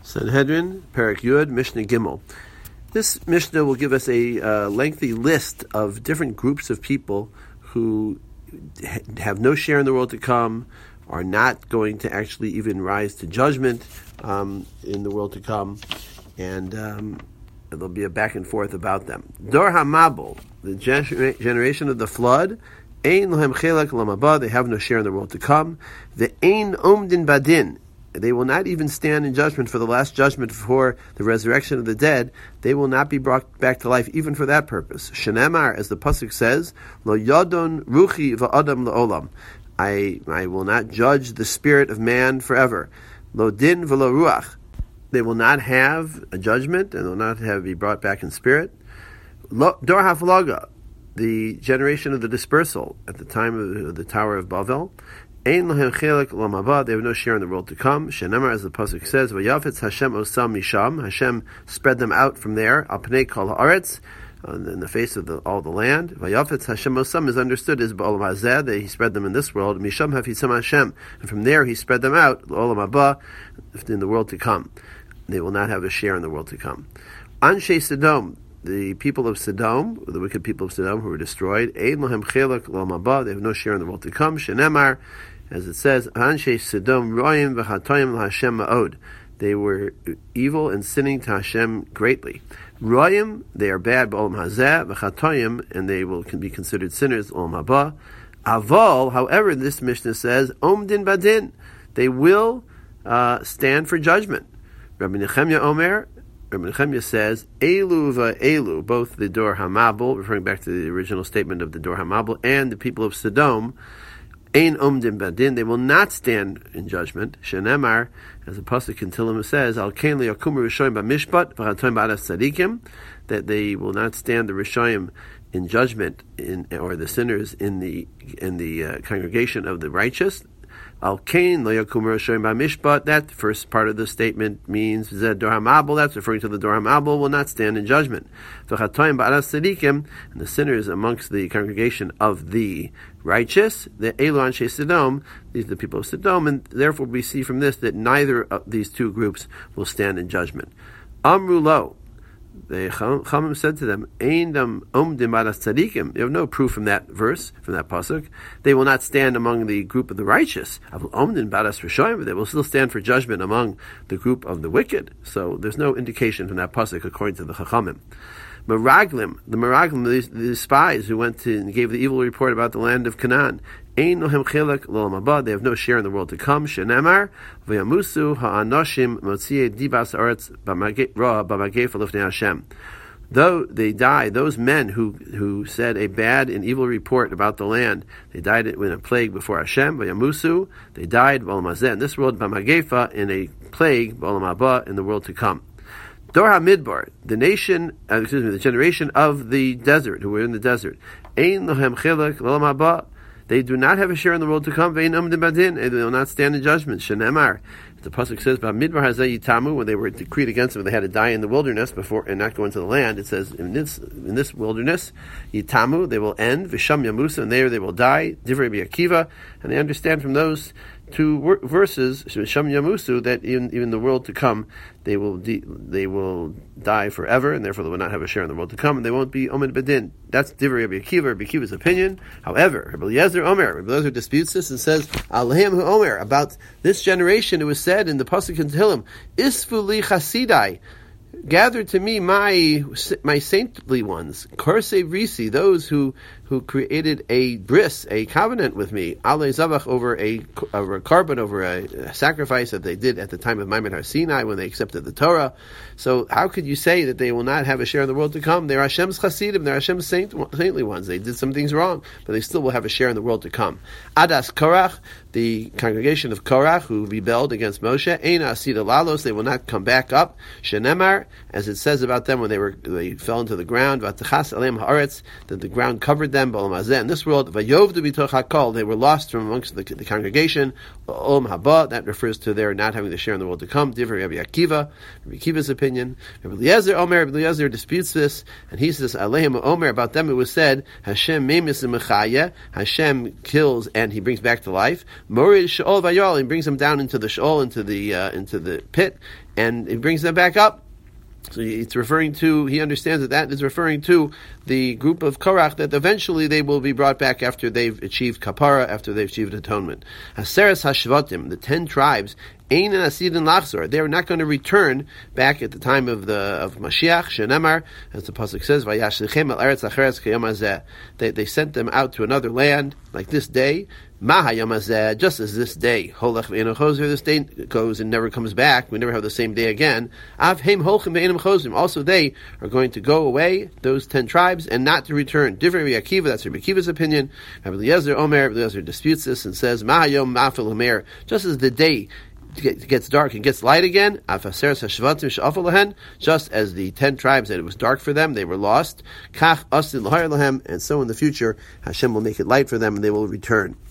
Sanhedrin, Perek Yud, Mishnah Gimel. This Mishnah will give us a lengthy list of different groups of people who have no share in the world to come, are not going to actually even rise to judgment in the world to come, and there'll be a back and forth about them. Dor HaMabul, the generation of the flood, Ein Lohem Chelek Lamaba, they have no share in the world to come. The Ein Omdin Badin, they will not even stand in judgment for the last judgment for the resurrection of the dead. They will not be brought back to life even for that purpose. Shenemar, as the pasuk says, Lo Yadon Ruchi Va'adam La'olam. I will not judge the spirit of man forever. Lo Din V'lo Ruach. They will not have a judgment and will not be brought back in spirit. Dor HaFlaga, the generation of the dispersal at the time of the Tower of Babel. Ein Lohem Chelek Lamaba, they have no share in the world to come. Shenemar, as the pasuk says, Vayafetz Hashem Osam Misham, Hashem spread them out from there. Al Pnei Kol Haaretz, in the face of all the land. Vayafetz Hashem Osam is understood as Ba'olam Hazeh, that He spread them in this world. Misham Hafitzam Hashem, and from there He spread them out, Olam Haba, in the world to come. They will not have a share in the world to come. Anshe Sodom, the people of Sodom, the wicked people of Sodom who were destroyed, Ein Lohem Chelek Lamaba, they have no share in the world to come. Shenemar, as it says, Anshe Sodom Royim V'Chatoyim L'Hashem Ma'od. They were evil and sinning to Hashem greatly. Royim, they are bad, B'Olam Hazeh, V'Chatoyim, and they can be considered sinners, Olam Haba. Aval, however, this Mishnah says, Omdin Badin, they will stand for judgment. Rabbi Nechemya Omer, Rabbi Nechemya says, Elu va'elu, both the Dor HaMabul, referring back to the original statement of the Dor HaMabul, and the people of Sodom, Ein Omdim Badin, they will not stand in judgment. Shenemar, as the pasuk in Tehillim says, Al Kain liyakumu Rishoyim b'mishpat v'chatoyim b'adas tzadikim, that they will not stand the Rishoyim in judgment, or the sinners in the congregation of the righteous. Al Kain lo yakumu Rishoyim b'mishpat. That first part of the statement means Zed Dor HaMabul. That's referring to the Dor HaMabul will not stand in judgment. V'chatoyim b'adas tzadikim, and the sinners amongst the congregation of the righteous, the Elu Anshe Sodom, these are the people of Sodom, and therefore we see from this that neither of these two groups will stand in judgment. Amru lo, the Chachamim said to them, Ein dam omdim b'adas tzadikim. They have no proof from that verse, from that pasuk. They will not stand among the group of the righteous. Omdim b'adas rishoyim, but they will still stand for judgment among the group of the wicked. So there's no indication from that pasuk according to the Chachamim. Meraglim, the spies who went to and gave the evil report about the land of Canaan. Ein Lohem Chelek L'Olam Haba, they have no share in the world to come. Shenemar, V'yamusu ha'anoshim motziei dibas haaretz ra b'magefa l'fnei Hashem. Though they die, those men who said a bad and evil report about the land, they died in a plague before Hashem. V'yamusu, they died b'olam hazeh, in this world, b'magefa, in a plague, b'olam haba, in the world to come. Dor HaMidbar, the generation of the desert, who were in the desert. Ein Lohem Chelek L'Olam Haba, they do not have a share in the world to come. Ve'ein Omdim Badin, they will not stand in judgment. Shenemar, the pasuk says, "B'Midbar Hazeh Yitamu," when they were decreed against them, they had to die in the wilderness before and not go into the land. It says, in this wilderness, Yitamu, they will end. V'Sham Yamusa, and there they will die. Divrei Akiva, and they understand from those two verses, Sham Yamusu, that in the world to come, they will die forever, and therefore they will not have a share in the world to come, and they won't be Omid Badin. That's Divrei Rabbi Akiva's opinion. However, Rabbi Eliezer disputes this and says, Alehem Hu Omer, about this generation, it was said in the pasuk in Tehillim, Isfu li Chasidai, gather to me my saintly ones, Korsei Risi, those who created a bris, a covenant with me, Alei Zavach, over a carbon, over a sacrifice that they did at the time of Maimon Har Sinai when they accepted the Torah. So how could you say that they will not have a share in the world to come? They're Hashem's Chasidim, they're Hashem's saintly ones. They did some things wrong, but they still will have a share in the world to come. Adas Korach, the congregation of Korach, who rebelled against Moshe, Ein Asida Lalos, they will not come back up. Shenemar, as it says about them when they fell into the ground, Vatachas Aleim Haaretz, that the ground covered them, B'olam Hazeh, in this world, Vayovdu b'toch hakol, they were lost from amongst the congregation, Olam Haba, that refers to their not having the share in the world to come, Divrei Rabbi Akiva's opinion. Rabbi Eliezer disputes this, and he says, Aleim Omer, about them it was said, Hashem memis mechaya, Hashem kills and he brings back to life, Morid Sheol Vayol, he brings them down into the Sheol, into the pit, and he brings them back up. So it's referring to, he understands that is referring to the group of Korach, that eventually they will be brought back after they've achieved kapara, after they've achieved atonement. Haseres Hashvatim, the 10 tribes, Ein Asidin Lachzor, they are not going to return back at the time of Mashiach, Shenemar, as the pasuk says, Vayashlichem el Eretz Acheres Kayom Hazeh. They sent them out to another land, like this day, Mahayom Hazeh, just as this day, Holech Ve'enu Chozer, this day goes and never comes back, we never have the same day again. Avheim Holchem Ve'enim Chozim, also they are going to go away, those 10 tribes, and not to return. Different Rabbi Akiva, that's Rabbi Akiva's opinion. Rabbi Eliezer Omer, Rabbi Eliezer disputes this and says, Mahayom Ma'afel Hamer, just as the day gets dark and gets light again, just as the 10 tribes that it was dark for them, they were lost, and so in the future Hashem will make it light for them and they will return.